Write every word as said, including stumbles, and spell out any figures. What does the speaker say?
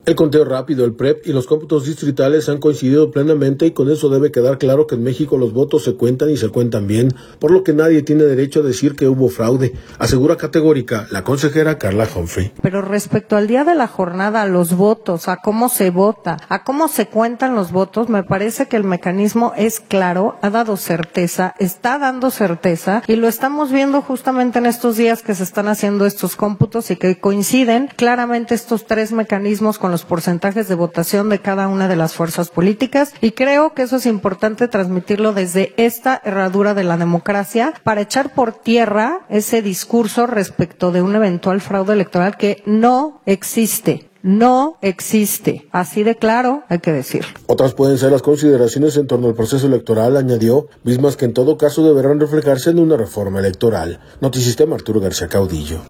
El conteo rápido, el P R E P y los cómputos distritales han coincidido plenamente y con eso debe quedar claro que en México los votos se cuentan y se cuentan bien, por lo que nadie tiene derecho a decir que hubo fraude, asegura categórica la consejera Carla Humphrey. Pero respecto al día de la jornada, a los votos, a cómo se vota, a cómo se cuentan los votos, me parece que el mecanismo es claro, ha dado certeza, está dando certeza y lo estamos viendo justamente en estos días que se están haciendo estos cómputos y que coinciden claramente estos tres mecanismos con los porcentajes de votación de cada una de las fuerzas políticas, y creo que eso es importante transmitirlo desde esta herradura de la democracia para echar por tierra ese discurso respecto de un eventual fraude electoral que no existe. No existe. Así de claro hay que decirlo. Otras pueden ser las consideraciones en torno al proceso electoral, añadió, mismas que en todo caso deberán reflejarse en una reforma electoral. Notisistema, Arturo García Caudillo.